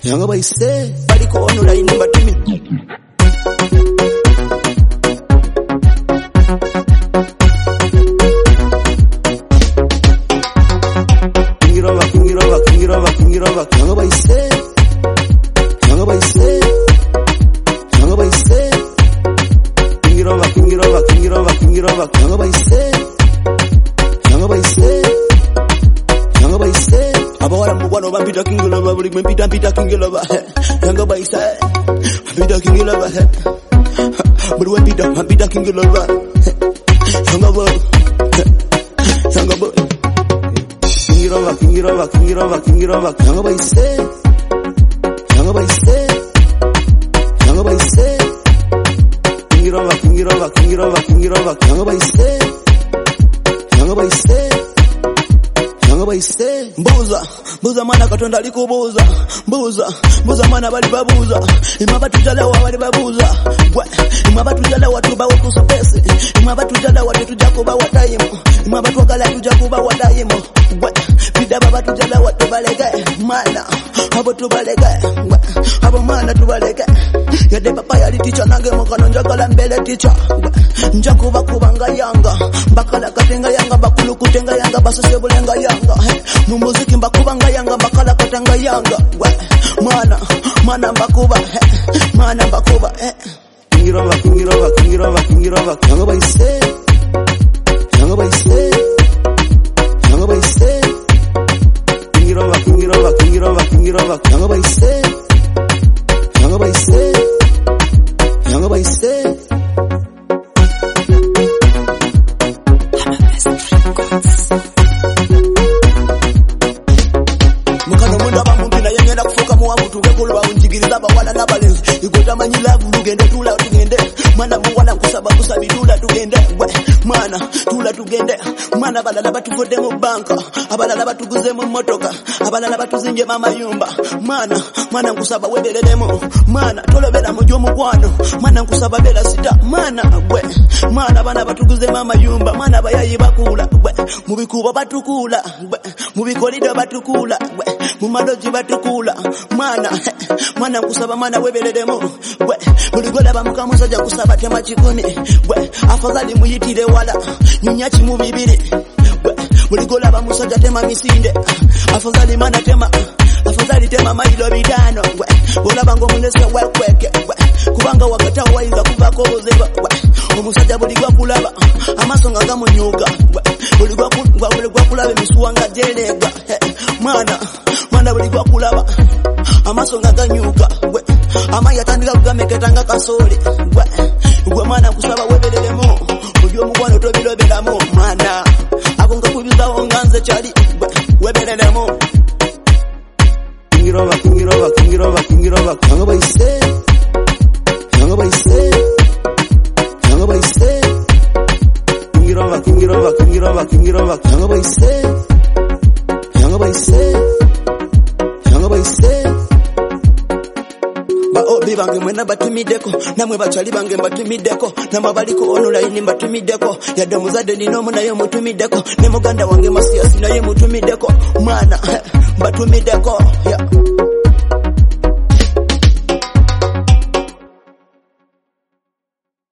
Yanga baise baliko online batumi Kingiroba yanga baise Kingiroba yanga baise abawala mugwano bampita Kingiroba buli mpita Kingiroba yanga baise mpita Kingiroba buli mpita Kingiroba yanga boy Kingiroba yanga baise Kingiroba yanga baise Mbuza mana katonda likubuza Mbuza mana bali babuza Imabatu wali babuza Imabatu tuba wokusa pesi Imabatu wali tujakuba watayimu Imabatu wakala tujakuba watayimu Bida baba tujala watu balege Mana Habo tubalege Habo mana tubalege Yade papa yali ticha nange mokano njagala mbele ticha Njakuba kubanga yanga Bakala katenga yanga bakulu kutenga yanga basose bulenga yanga Mumuziki mbakubanga yanga bakala katanga yanga Mana mbakuba Mana mbakuba Kingiroba yanga baise Kingiroba yanga baise Mukano munda bamumpina yengenda kufuka muwamu tugekuluba unjigiriza bawala nabalenzi igota manyilavu tugende tula tugende Mana muwana kusaba kusabidula tugende Mana tula tugende Mana balala batuvode mu banka abalala batuguze mu motoka abalala batuzinje mama yumba Mana nkusaba webelelemo Mana tolobera mu gy'omugwano Mana nkusaba bela sita Mana bana batuguze mama yumba Mana bayayi bakula mubikuba batukula mubikolido batukula mumaloji batukula Mana nkusaba mana webelelemo muligola bamukamusaja kusaba tema chikumi afadhali muyitire wala nyunyachi mu bibiri muligola bamusaja tema misinde afadhali mana tema afadhali tema mailo bidano olaba munese wekweke kubanga wakata waiza kubako ozeba omusaja buligwa kulaba amasonga gamunyuka buligwa kulaba misuwanga jelega mana buligwa kulaba amasonga ganyuka amaya tandika kugameketanga kasole mana kusaba webelelemo ujo mugwano tobilobelamo mana akonga kubiza onganze chali webelelemo Kingiroba yanga baise Kingiroba yanga baise Obi bange mwena batumideko namwe bachali bange batumideko namabaliko online batumideko yadde muzade ninomu naye mutumideko ne muganda wange masiyasi naye mutumideko Mana batumideko